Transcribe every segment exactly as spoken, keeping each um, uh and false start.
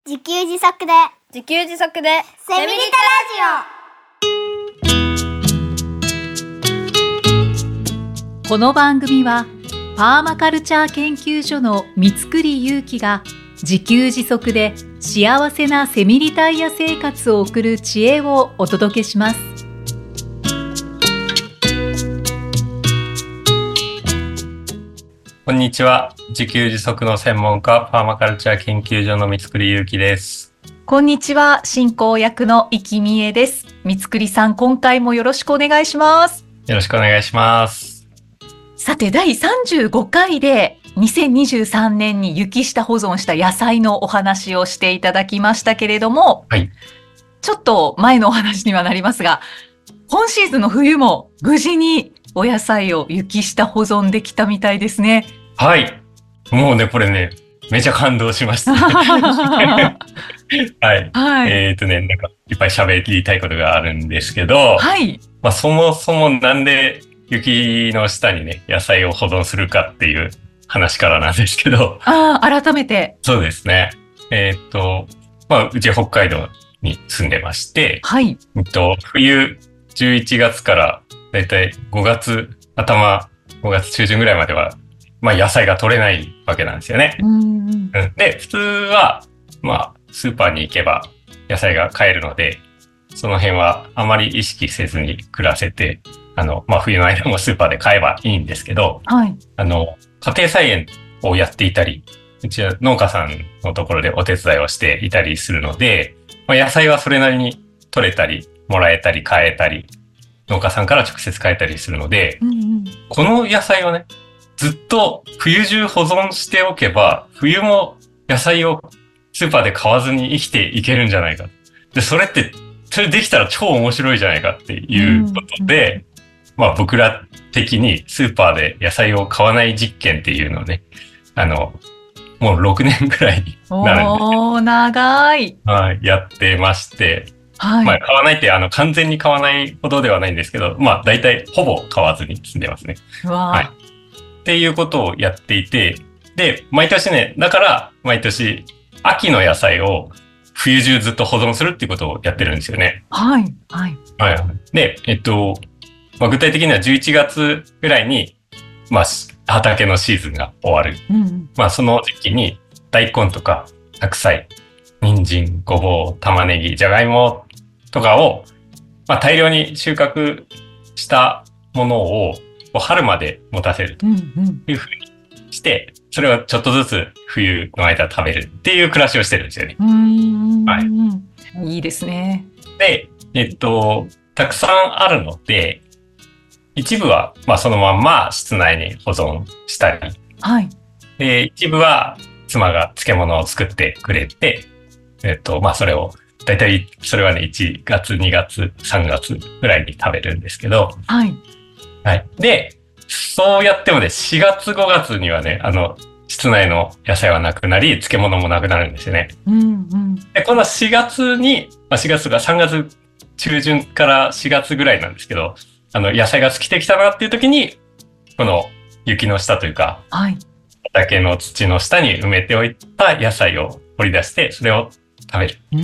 自給自足で自給自足でセミリタこの番組はパーマカルチャー研究所の三栗祐樹が自給自足で幸せなセミリタイヤ生活を送る知恵をお届けします。 こんにちは。自給自足の専門家、パーマカルチャー研究所の三栗祐樹です。 こんにちは。進行役の生きみえです。三栗さん、今回もよろしくお願いします。 よろしくお願いします。 さて、だいさんじゅうごかいでにせんにじゅうさんねんに雪下保存した野菜のお話をしていただきましたけれども、 はい。 ちょっと前のお話にはなりますが、今シーズンの冬も無事にお野菜を雪下保存できたみたいですね。 はい。もうね、これね、めちゃ感動しました。はい。 はい。 えっとね、なんか、いっぱい喋りたいことがあるんですけど、 はい。 まあ、そもそもなんで雪の下にね、野菜を保存するかっていう話からなんですけど。 ああ、改めて。 そうですね。えっと、まあ、うち北海道に住んでまして、 はい。 えっと、冬じゅういちがつからだいたいごがつ頭、ごがつ中旬ぐらいまでは、まあ野菜が取れないわけなんですよね。 うんうん、 で、普通は、まあ、スーパーに行けば野菜が買えるので、その辺はあまり意識せずに暮らせて、あの、まあ冬の間もスーパーで買えばいいんですけど、 はい。 あの、家庭菜園をやっていたり、うちは農家さんのところでお手伝いをしていたりするので、まあ、野菜はそれなりに取れたり、もらえたり、買えたり、農家さんから直接買えたりするので、 うんうん、この野菜をね、ずっと冬中保存しておけば、冬も野菜をスーパーで買わずに生きていけるんじゃないか。で、それって、それできたら超面白いじゃないかっていうことで、うんうん、まあ僕ら的にスーパーで野菜を買わない実験っていうのをね、あの、もうろくねんくらいになるんですよ。 おー、長い。 はい、やってまして、 はい。 まあ買わないってあの完全に買わないほどではないんですけど、まあ大体ほぼ買わずに住んでますね。 わはい。っていうことをやっていて、で、毎年ね、だから毎年秋の野菜を冬中ずっと保存するっていうことをやってるんですよね。 はい。はい。 はい。で、えっと、まあ、具体的にはじゅういちがつぐらいに、まあ、畑のシーズンが終わる。 うん、 まあ、その時期に大根とか白菜、人参、ごぼう、玉ねぎ、じゃがいもとかを、まあ、大量に収穫したものを春まで持たせるというふうにして、それをちょっとずつ冬の間食べるっていう暮らしをしてるんですよね。 うーん、 はい。 いいですね。 で、えっと、たくさんあるので、一部は、まあ、そのまんま室内に保存したり、 はい。 で、一部は妻が漬物を作ってくれて、えっと、まあ、それを、だいたいそれはね、いちがつ、にがつ、さんがつぐらいに食べるんですけど、 はい。 はい。で、そうやってもね、しがつ、ごがつにはね、あの、室内の野菜はなくなり、漬物もなくなるんですよね。 うんうん、 で、このしがつに、まあ、しがつがさんがつ中旬からしがつぐらいなんですけど、あの、野菜が尽きてきたなっていう時に、この雪の下というか、 はい、 畑の土の下に埋めておいた野菜を掘り出して、それを食べる。 うん、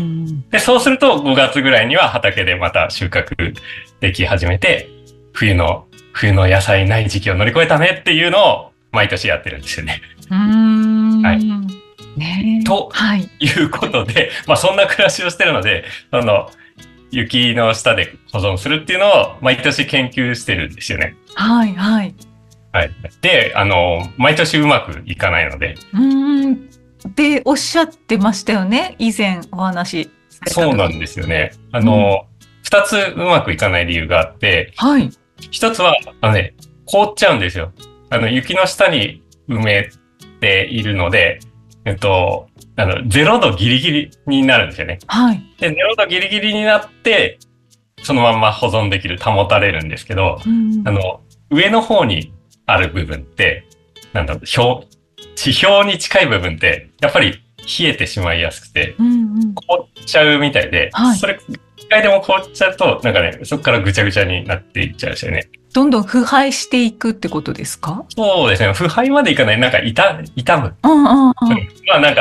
で、そうするとごがつぐらいには畑でまた収穫でき始めて、冬の、冬の野菜ない時期を乗り越えたねっていうのを毎年やってるんですよね。 うーん、 はい。 ね、 と、はい、いうことで、まあそんな暮らしをしてるので、その、雪の下で保存するっていうのを毎年研究してるんですよね。 はい、はい。 はい。で、あの、毎年うまくいかないので。 うーん。っておっしゃってましたよね。以前お話しされた時。 そうなんですよね。あの、二、うん、つうまくいかない理由があって、 はい。 一つは、あのね、凍っちゃうんですよ。あの、雪の下に埋めているので、えっと、あの、ゼロどギリギリになるんですよね。 はい。 で、ゼロどギリギリになって、そのまんま保存できる、保たれるんですけど、うん、あの、上の方にある部分って、なんだろう、表、地表に近い部分って、やっぱり冷えてしまいやすくて、うんうん、凍っちゃうみたいで、はい、それ、一回でも凍っちゃうと、なんかね、そこからぐちゃぐちゃになっていっちゃうんですよね。 どんどん腐敗していくってことですか？ そうですね。腐敗までいかない。なんか、傷、傷む。 うんうんうん。 まあなんか、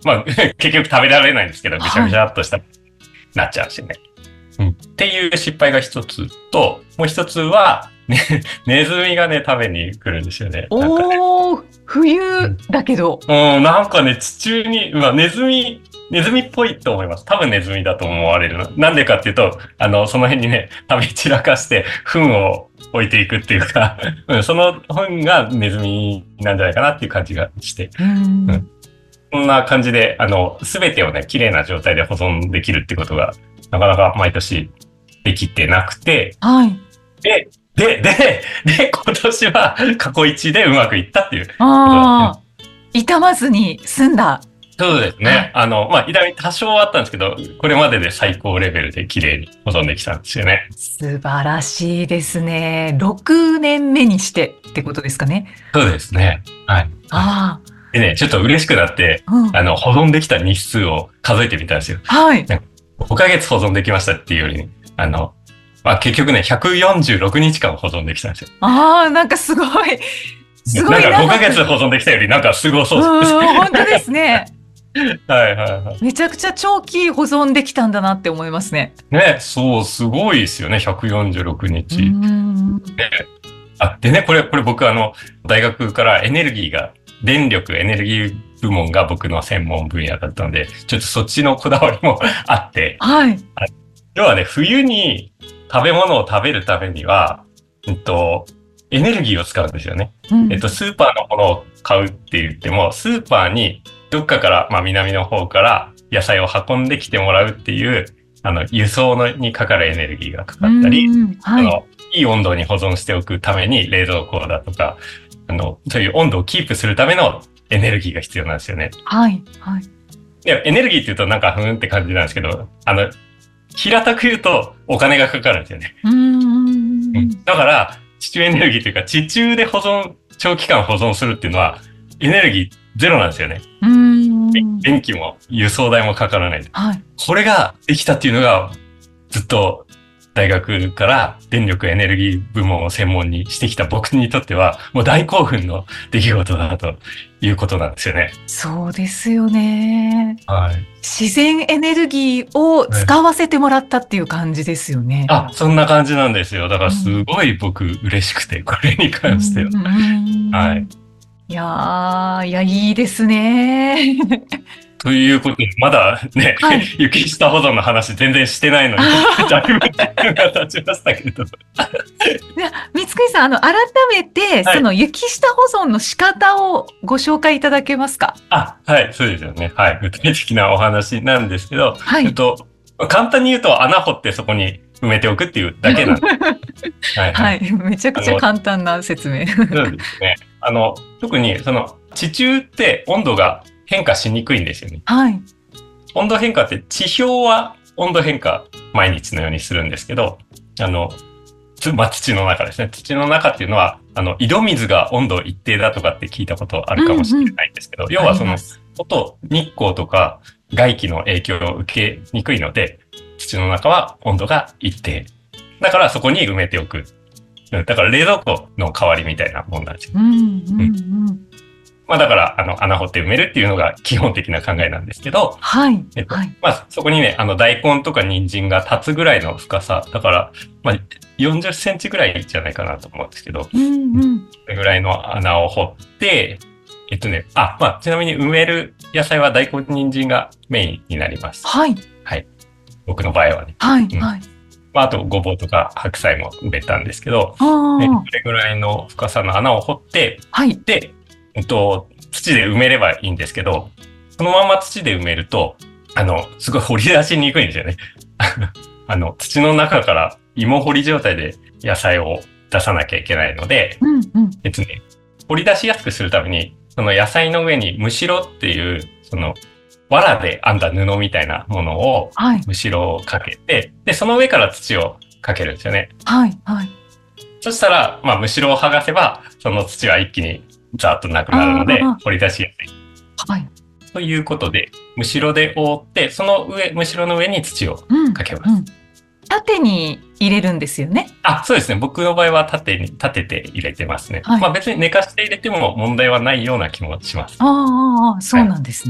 まあ、結局食べられないんですけど、ぐしゃぐしゃっとした、なっちゃうんですよね。うん。っていう失敗が一つと、もう一つは、ね、ネズミがね、食べに来るんですよね。なんかねおー、冬だけど。 うん、なんかね、地中に、まあ、ネズミ、ネズミっぽいと思います。多分ネズミだと思われるな。なんでかっていうと、あの、その辺にね、食べ散らかして、糞を置いていくっていうか、うん、その糞がネズミなんじゃないかなっていう感じがして。 うんうんこんな感じで、あの、すべてをね、綺麗な状態で保存できるってことが、なかなか毎年できてなくて、 はい。 で、で、で、で、今年は過去一でうまくいったっていう。 ああ、傷まずに済んだ。 そうですね。あの、まあ、痛み多少あったんですけど、これまでで最高レベルで綺麗に保存できたんですよね。 素晴らしいですね。ろくねんめにしてってことですかね。 そうですね。はい。 あでね、ちょっと嬉しくなって、 あ、うん。 あの、保存できた日数を数えてみたんですよ。 はい。 ごかげつ保存できましたっていうより、ね、あの、まあ、結局ね、ひゃくよんじゅうろくにちかん保存できたんですよ。 ああ、なんかすごい、すごいなんかごかげ長くつ保存できたよりなんかすごそうです。 うん、本当ですね。 はいはいはい。 めちゃくちゃ長期保存できたんだなって思いますね。 ね、そう、すごいですよね、ひゃくよんじゅうろくにち。 うんあ、でね、これ、これ僕あの、大学からエネルギーが、電力エネルギー部門が僕の専門分野だったので、ちょっとそっちのこだわりもあって、 はい。 要はね、冬に食べ物を食べるためには、えっと、エネルギーを使うんですよね。 うんえっと、スーパーのものを買うって言っても、スーパーにどっかから、まあ南の方から野菜を運んできてもらうっていう、あの、輸送のにかかるエネルギーがかかったり、 うんはい。 あの、いい温度に保存しておくために冷蔵庫だとか、あの、そういう温度をキープするためのエネルギーが必要なんですよね。 はい。はい。 で、エネルギーって言うとなんかふーんって感じなんですけど、あの、平たく言うとお金がかかるんですよね。 うんだから、地中エネルギーというか、地中で保存、長期間保存するっていうのは、エネルギーゼロなんですよね。 うん電気も輸送代もかからない。 はい。 これができたっていうのが、ずっと大学から電力エネルギー部門を専門にしてきた僕にとっては、もう大興奮の出来事だということなんですよね。 そうですよね。 はい。 自然エネルギーを使わせてもらったっていう感じですよね。 あ、そんな感じなんですよ。だからすごい僕嬉しくて、これに関しては。 うんはい。 いやー、いや、いいですね。 ということで、まだね、 はい雪下保存の話全然してないのに、だいぶ時間が経ちましたけど。 じゃあ三つくりさん、あの、改めて、 はいその雪下保存の仕方をご紹介いただけますか？ あ、はい、そうですよね。はい。具体的なお話なんですけど、 はいえっと、簡単に言うと穴掘ってそこに埋めておくっていうだけなんです。はい、 はい。めちゃくちゃ簡単な説明。 そうですね。あの、特にその地中って温度が変化しにくいんですよね。 はい。 温度変化って地表は温度変化毎日のようにするんですけど、あの、つまあ、土の中ですね。土の中っていうのは、あの、井戸水が温度一定だとかって聞いたことあるかもしれないんですけど、要はその、外、日光とか外気の影響を受けにくいので、土の中は温度が一定。だからそこに埋めておく。うんだから冷蔵庫の代わりみたいなもんなんですよ。 うんうんうん。 まあだから、あの、穴掘って埋めるっていうのが基本的な考えなんですけど、 はい。 えっと、 はい。 まあそこにね、あの大根とか人参が立つぐらいの深さ、だから、まあよんじゅっセンチぐらいじゃないかなと思うんですけど、 うんうん。 それぐらいの穴を掘って、えっとね、あ、まあちなみに埋める野菜は大根人参がメインになります。 はい。 僕の場合はね。 はい。 うんはい。 まああとごぼうとか白菜も埋めたんですけど、 ああ。 ねそれぐらいの深さの穴を掘って、 はい。 で、えっと、土で埋めればいいんですけど、そのまま土で埋めると、あの、すごい掘り出しにくいんですよね。あの、土の中から芋掘り状態で野菜を出さなきゃいけないので、 うんうん。 えっとね、掘り出しやすくするために、その野菜の上にむしろっていう、その、藁で編んだ布みたいなものを、 はい。 むしろをかけて、で、その上から土をかけるんですよね。 はい。はい。 そしたら、まあ、むしろを剥がせば、その土は一気にザーッとなくなるのであー、 掘り出しやすい。 はい。 ということで、むしろで覆って、その上、むしろの上に土をうん。 かけます。 うん。縦に入れるんですよね。 あ、そうですね。僕の場合は縦に、立てて入れてますね。 はいまあ別に寝かして入れても問題はないような気もします。 ああああ、そうなんですね。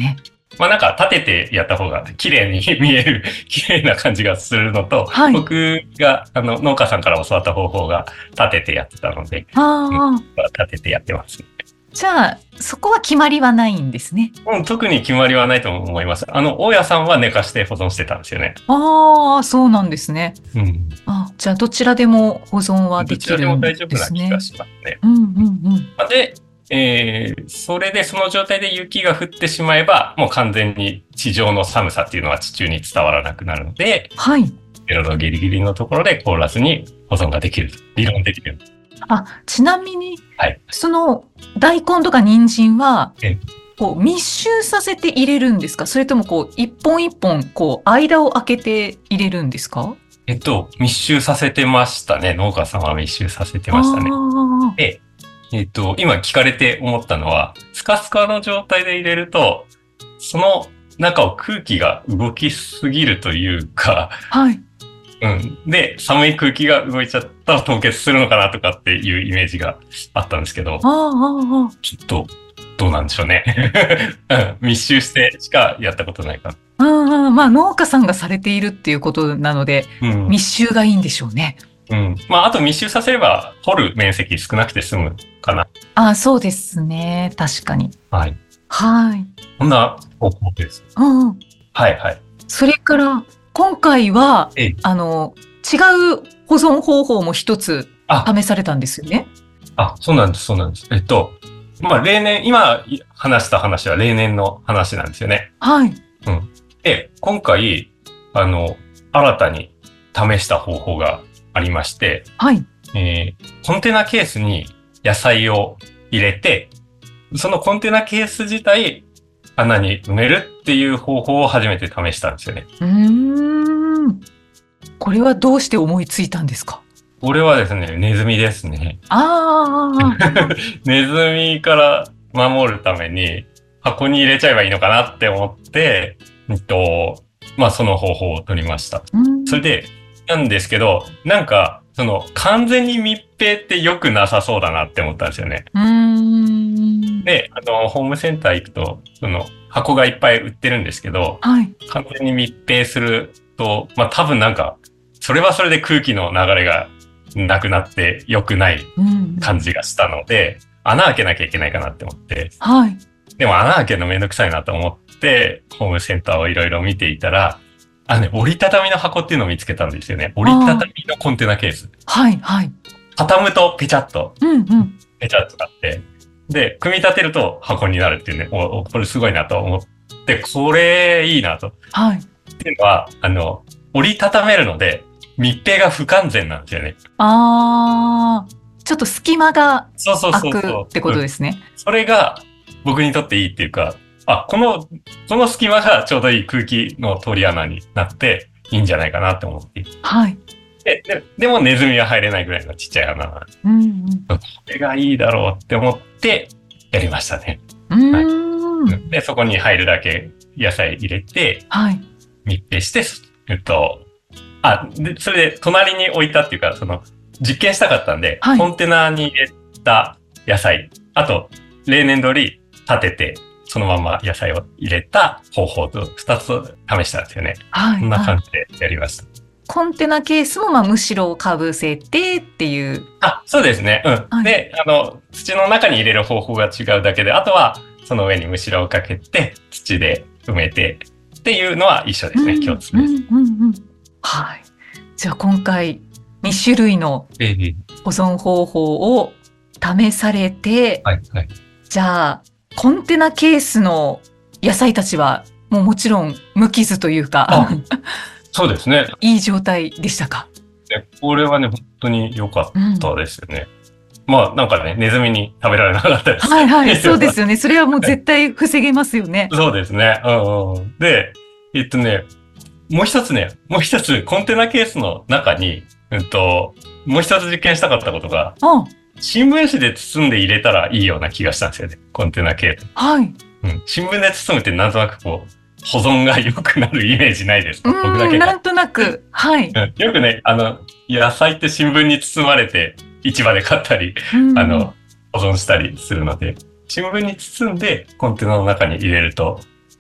まあなんか立ててやった方が綺麗に見える、綺麗な感じがするのと、 はい僕があの農家さんから教わった方法が立ててやってたので、 あうんあ、 立ててやってます。 じゃあ、そこは決まりはないんですね。 うん、特に決まりはないと思います。あの、大家さんは寝かして保存してたんですよね。 ああ、そうなんですね。 うん。 あ、じゃあどちらでも保存はでどちらできるんでも大丈夫なすね気が。しますね。 うんうんうん。 で、えー、それでその状態で雪が降ってしまえば、もう完全に地上の寒さっていうのは地中に伝わらなくなるので、 はい。 ゼロ度ギリギリのところで凍らずに保存ができると。理論的に。 あ、ちなみに、 はい。 その大根とか人参はええ、 こう密集させて入れるんですか？それともこう一本一本こう間を空けて入れるんですか？ えっと、密集させてましたね。農家さんは密集させてましたね。 あーで、えっと、今聞かれて思ったのは、スカスカの状態で入れると、その中を空気が動きすぎるというか、 はい。 うん。で、寒い空気が動いちゃったら凍結するのかなとかっていうイメージがあったんですけど、 あーあーあちょっと、どうなんでしょうね。うん密集してしかやったことないかーあー、まあ農家さんがされているっていうことなのでら。うん。 密集がいいんでしょうね。 うん。まあ、あと密集させれば、掘る面積少なくて済むかな。 あ、そうですね。確かに。 はい。 はい。 こんな方法です。 うんうん。 はいはい。 それから今回はええ、 あの違う保存方法も一つあ、 試されたんですよね。 あ、そうなんです、そうなんです。えっと、まあ、例年、今話した話は例年の話なんですよね。 はい。 で、今回、あの、新たに試した方法がありまして、 はい。 えーコンテナケースに野菜を入れて、そのコンテナケース自体、穴に埋めるっていう方法を初めて試したんですよね。 うーん。これはどうして思いついたんですか？ これはですね、ネズミですね。 ああ、 ネズミから守るために箱に入れちゃえばいいのかなって思って、えっと、まあその方法を取りました。 うんそれで、なんですけど、なんか、その完全に密閉って良くなさそうだなって思ったんですよね。 うーん。 で、あの、ホームセンター行くと、その箱がいっぱい売ってるんですけど、 はい。 完全に密閉すると、まあ多分なんか、それはそれで空気の流れがなくなって良くないうん。 感じがしたので、穴開けなきゃいけないかなって思って、 はい。 でも穴開けるのめんどくさいなと思って、ホームセンターをいろいろ見ていたら、あのね、折りたたみの箱っていうのを見つけたんですよね。折りたたみのコンテナケース。 はい。はい。 畳むとペチャッと、 うんうん。 ペチャッとなって、で、組み立てると箱になるっていうね、おおこれすごいなと思って、これいいなと。 はい。 っていうのは、あの、折りたためるので、密閉が不完全なんですよね。 ああ、ちょっと隙間がそうそう空くそうそう。 ってことうんですね。 それが僕にとっていいっていうか、あ、この、この隙間がちょうどいい空気の通り穴になっていいんじゃないかなって思って。 はい。 で、ででもネズミは入れないぐらいのちっちゃい穴なんで、 うんうん。 これがいいだろうって思ってやりましたね。 うーん。 で、そこに入るだけ野菜入れて、 はい。 密閉して、えっと、あ、で、それで隣に置いたっていうか、その、実験したかったんで、 はいコンテナに入れた野菜、あと、例年通り立てて、そのまま野菜を入れた方法と二つ試したんですよね。 はい。 こんなはい感じでやりました。 コンテナケースもまあむしろかぶせてっていう。 あ、そうですね。うん。 はいで、あの、土の中に入れる方法が違うだけで、あとは、その上にむしろをかけて、土で埋めて、っていうのは一緒ですね。共通です。 うんうんうん。はい。じゃあ今回に種類のええ保存方法を試されて、 はい、はい。 じゃあコンテナケースの野菜たちはもうもちろん無傷というかあそうですね。 いい状態でしたか？ ねこれはね、本当に良かうんったですよね。まあ、なんかね、ネズミに食べられなかったです。 はいはい、そうですよね。それはもう絶対防げますよね。 そうですね。うんうん。で、えっとね、もう一つね、もう一つコンテナケースの中に、うんと、もう一つ実験したかったことが、 あ、 新聞紙で包んで入れたらいいような気がしたんですよね。コンテナケース。 はい。 うん。新聞で包むってなんとなくこう、保存が良くなるイメージないですか？僕だうん、 けか。 なんとなく、はい。 うんよくね、あの、野菜って新聞に包まれて市場で買ったり、 うんあの、保存したりするので、新聞に包んでコンテナの中に入れると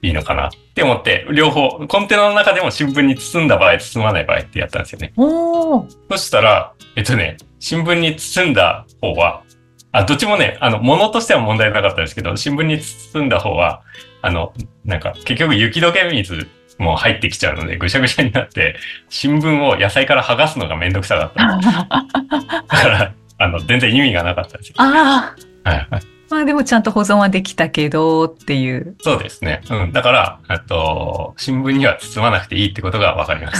いいのかなって思って、両方、コンテナの中でも新聞に包んだ場合、包まない場合ってやったんですよね。 おー。 そしたら、えっとね、新聞に包んだ方は、あ、どっちもね、あの、物としては問題なかったですけど、新聞に包んだ方は、あの、なんか、結局雪解け水も入ってきちゃうので、ぐしゃぐしゃになって、新聞を野菜から剥がすのがめんどくさかったんです。だから、あの、全然意味がなかったんですよ。 ああ。 はいはい。 まあでもちゃんと保存はできたけどっていう。 そうですね。うん。だから、えっと、新聞には包まなくていいってことが分かりました。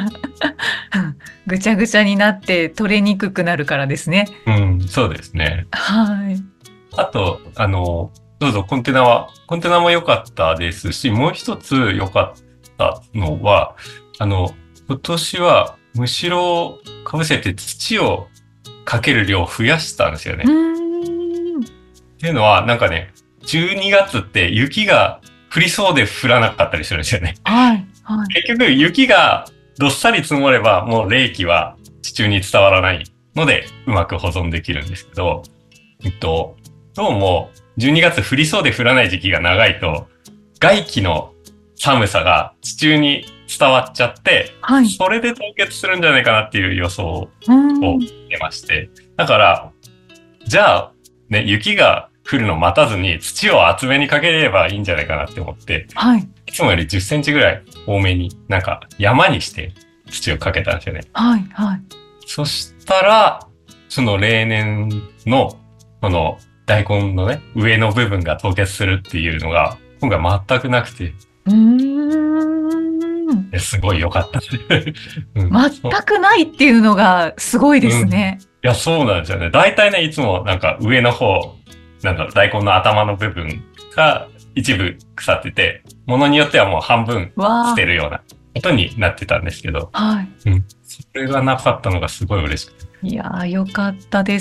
ぐちゃぐちゃになって取れにくくなるからですね。 うん、そうですね。 はい。 あと、あの、どうぞコンテナは、コンテナも良かったですし、もう一つ良かったのは、あの、今年はむしろ被せて土をかける量を増やしたんですよね。 うーん。 っていうのは、なんかね、じゅうにがつって雪が降りそうで降らなかったりするんですよね。 はい。はい。 結局、雪がどっさり積もれば、もう冷気は地中に伝わらないので、うまく保存できるんですけど、えっと、どうも、じゅうにがつ降りそうで降らない時期が長いと、外気の寒さが地中に伝わっちゃって、 はい。 それで凍結するんじゃないかなっていう予想うーん。 を出まして。だから、じゃあ、ね、雪が降るの待たずに土を厚めにかければいいんじゃないかなって思って、 はい。 いつもよりじゅっセンチぐらい多めに、なんか山にして土をかけたんですよね。 はい。はい。 そしたら、その例年の、この大根のね、上の部分が凍結するっていうのが、今回全くなくて、 うーん。 すごい良かった。うん、 全くないっていうのがすごいですね。 いや、そうなんですよね。大体ね、いつもなんか上の方、なんだ、大根の頭の部分が一部腐ってて、ものによってはもう半分捨てるようなことになってたんですけど、 はい。 うん、それがなかったのがすごい嬉しくて。 いやー、よかったです。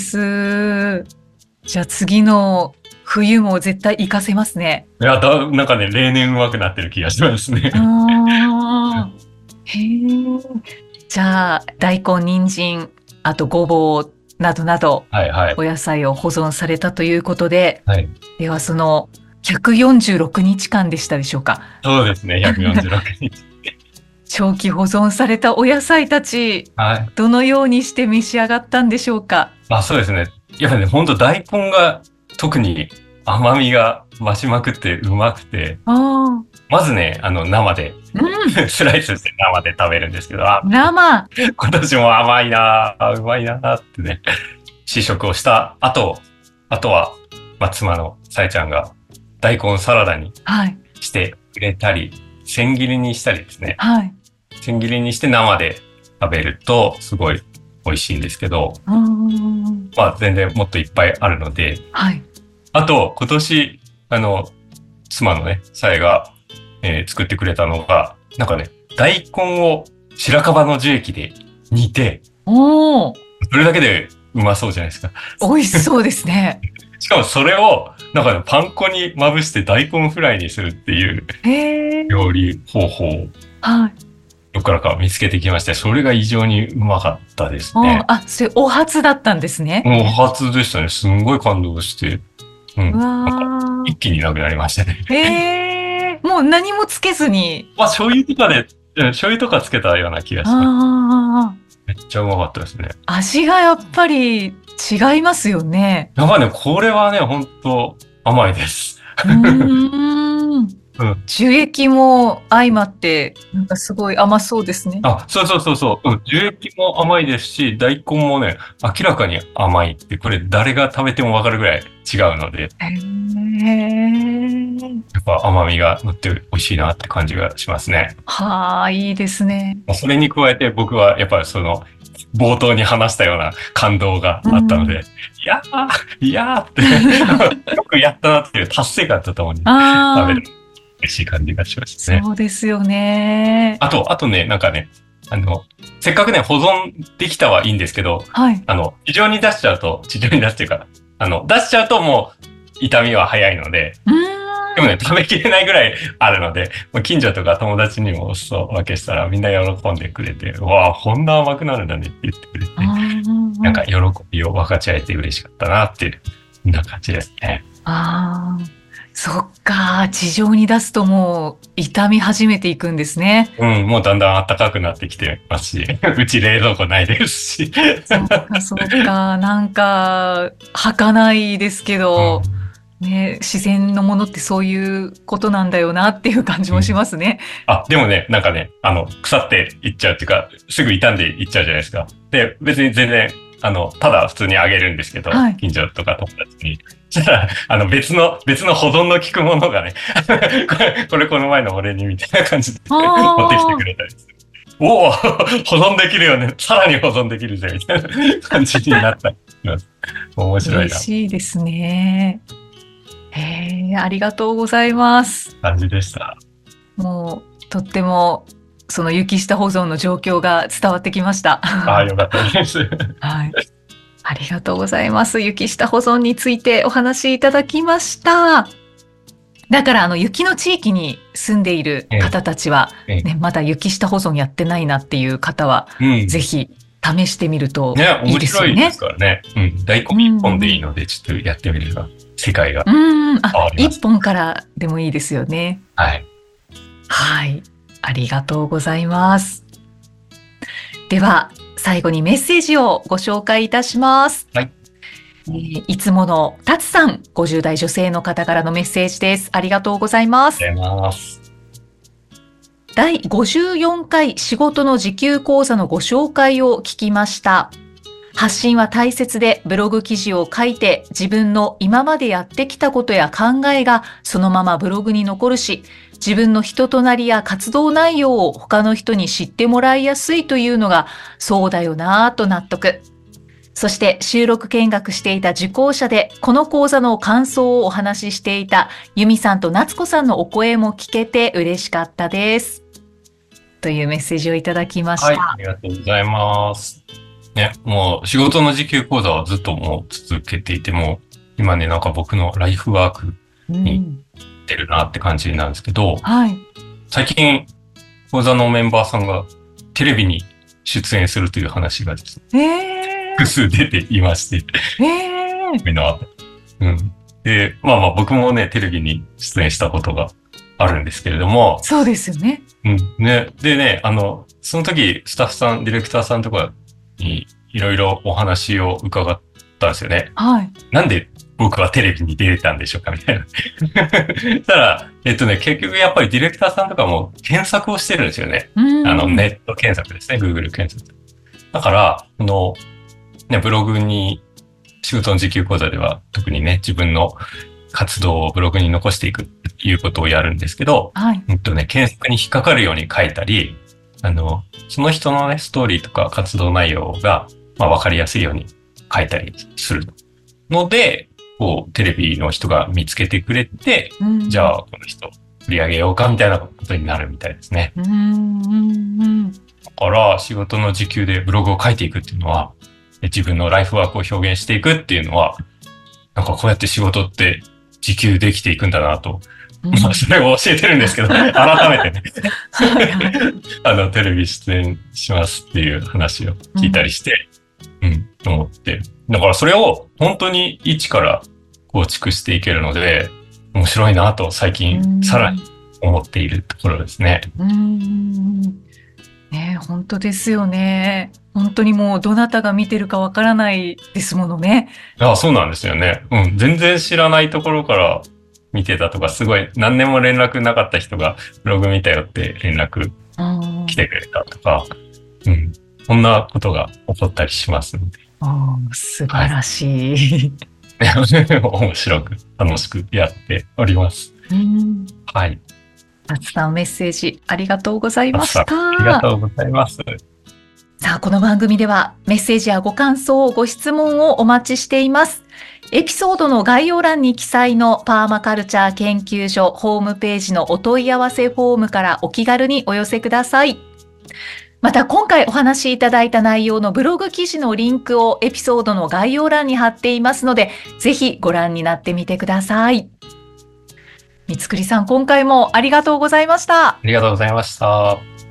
じゃあ次の冬も絶対活かせますね。 いや、だ、なんかね、例年上手くなってる気がしますね。 あー。へー。じゃあ、大根、人参、あとごぼうなどなど、 はいはい。 お野菜を保存されたということで、 はい。 ではそのひゃくよんじゅうろくにちかんでしたでしょうか。 そうですね、ひゃくよんじゅうろくにち。 長期保存されたお野菜たち、 はい。 どのようにして召し上がったんでしょうか。 あ、そうですね。やっぱね、ほんと大根が特に甘みが増しまくってうまくて、 あまずね、あの、生で、 ー、 スライスして生で食べるんですけど、あ、 うん、生。 今年も甘いなぁ、うまいなぁってね、試食をした後、あとは、まあ、妻のさえちゃんが大根サラダにはい。 してくれたり、千切りにしたりですね。 はい。 千切りにして生で食べるとすごい美味しいんですけど、 うーん。 まあ全然もっといっぱいあるので、 はい。 あと今年、あの、妻のね、さえが、えー作ってくれたのが、なんかね、大根を白樺の樹液で煮て、 おー、 それだけでうまそうじゃないですか。 美味しそうですね。 しかもそれを、なんかね、パン粉にまぶして大根フライにするっていうへー。 料理方法をはい。 どっからか見つけてきまして、それが異常にうまかったですおーね。 あ、それお初だったんですね。 もう初でしたね。すんごい感動して。うん。 うわなんか一気になくなりましたね。 ー。へー。もう何もつけずに。 まあ、醤油とかで、うん醤油とかつけたような気がします。 あー。 めっちゃうまかったですね。 味がやっぱり違いますよね。 やっぱね、これはね、ほんと甘いです。 うーん。 うん。 樹液も相まって、なんかすごい甘そうですね。 あ、そうそうそうそう。うん。樹液も甘いですし、大根もね、明らかに甘いって、これ誰が食べてもわかるぐらい違うので、 へー。 やっぱ甘みが乗って美味しいなって感じがしますね。 はあ、いいですね。 それに加えて僕はやっぱりその、冒頭に話したような感動があったので、 うんいやー、いやーって、よくやったなっていう達成感とともに食あべる嬉しい感じがしましたあ、 ね。 そうですよね。 あと、あとね、なんかね、あの、せっかくね、保存できたはいいんですけど、 はい。 あの、地上に出しちゃうと、地上に出すっていうか、あの、出しちゃうともう、痛みは早いので、 うーん。 でもね、食べきれないぐらいあるので、近所とか友達にもお裾分けしたらみんな喜んでくれて、うわあ、こんな甘くなるんだねって言ってくれて、なんか喜びを分かち合えて嬉しかったなっていう、そんな感じですね。 ああ、 そっか、地上に出すともう傷み始めていくんですね。 うん、もうだんだん暖かくなってきてますし、うち冷蔵庫ないですし。 そっか、そっか、なんか、儚いですけど、 うん、 ね、自然のものってそういうことなんだよなっていう感じもしますね。 うん、あ、でもね、なんかね、あの、腐っていっちゃうっていうか、すぐ傷んでいっちゃうじゃないですか。で、別に全然、あの、ただ普通にあげるんですけど、 はい。 近所とか友達に。そしたら、あの、別の、別の保存の効くものがね、これ、これこの前の俺にみたいな感じで持ってきてああ、 くれたりする。おお保存できるよね。さらに保存できるぜ、みたいな感じになったりします。面白い嬉な。 しいですね。へえ、ありがとうございます。 感じでした。 もう、とっても、その雪下保存の状況が伝わってきました。 ああ、よかったです。 はい。ありがとうございます。雪下保存についてお話しいただきました。だから、あの、雪の地域に住んでいる方たちは、 ええね、まだ雪下保存やってないなっていう方は、 うん。 ぜひ試してみるとね、 いい面ですよね。 白いですからね。うん。大根一本でいいので、ちょっとやってみれば、世界がうん、あ、 変わります。 一本からでもいいですよね。 はい。 はい。ありがとうございます。では、最後にメッセージをご紹介いたします。 はい。 えーいつものタツさん、ごじゅう代女性の方からのメッセージです。ありがとうございます。 ありがとうございます。 だいごじゅうよんかい仕事の時給講座のご紹介を聞きました。発信は大切で、ブログ記事を書いて自分の今までやってきたことや考えがそのままブログに残るし、自分の人となりや活動内容を他の人に知ってもらいやすいというのがそうだよなぁと納得。そして収録見学していた受講者でこの講座の感想をお話ししていた由美さんと夏子さんのお声も聞けて嬉しかったです。というメッセージをいただきました。 はい。ありがとうございます。ね、もう仕事の時給講座はずっともう続けていても、今ね、なんか僕のライフワークに出るなって感じなんですけど、 うん、はい。 最近講座のメンバーさんがテレビに出演するという話がですね、 えー複数出ていまして、 えー、 みんな、うん。で、まあまあ僕もね、テレビに出演したことがあるんですけれども、 そうですよね。 うん。ね、でね、あの、その時スタッフさん、ディレクターさんとかにいろいろお話を伺ったんですよね。 はい。 なんで僕はテレビに出れたんでしょうかみたいな。そしたら、えっとね、結局やっぱりディレクターさんとかも検索をしてるんですよね。 うん、 あの、ネット検索ですね。Google 検索。だから、この、ね、ブログに、仕事の時給講座では特にね、自分の活動をブログに残していくっていうことをやるんですけど、 はい。 えっとね、検索に引っかかるように書いたり、あの、その人のね、ストーリーとか活動内容が、まあ、わかりやすいように書いたりするので、こう、テレビの人が見つけてくれて、 うん、 じゃあ、この人、振り上げようか、みたいなことになるみたいですね。 うんうん、 だから、仕事の時給でブログを書いていくっていうのは、自分のライフワークを表現していくっていうのは、なんかこうやって仕事って時給できていくんだなと、 うん、 まあそれを教えてるんですけど、改めてねはいはい、 あの、テレビ出演しますっていう話を聞いたりして、うん、うん、と思って。だからそれを本当に一から構築していけるので、面白いなと最近さらに思っているところですね。 うん、ね、本当ですよね。本当にもうどなたが見てるかわからないですものね。 ああ、そうなんですよね。うん。全然知らないところから見てたとか、すごい何年も連絡なかった人がブログ見たよって連絡来てくれたとか、うん。こんなことが起こったりしますので。 ああ、素晴らしい。 はい、面白く、楽しくやっております。 うん、 はい。 夏さんメッセージありがとうございました。 ありがとうございます。 さあ、この番組ではメッセージやご感想、ご質問をお待ちしています。エピソードの概要欄に記載のパーマカルチャー研究所ホームページのお問い合わせフォームからお気軽にお寄せください。また今回お話しいただいた内容のブログ記事のリンクをエピソードの概要欄に貼っていますので、ぜひご覧になってみてください。三つくりさん、今回もありがとうございました。 ありがとうございました。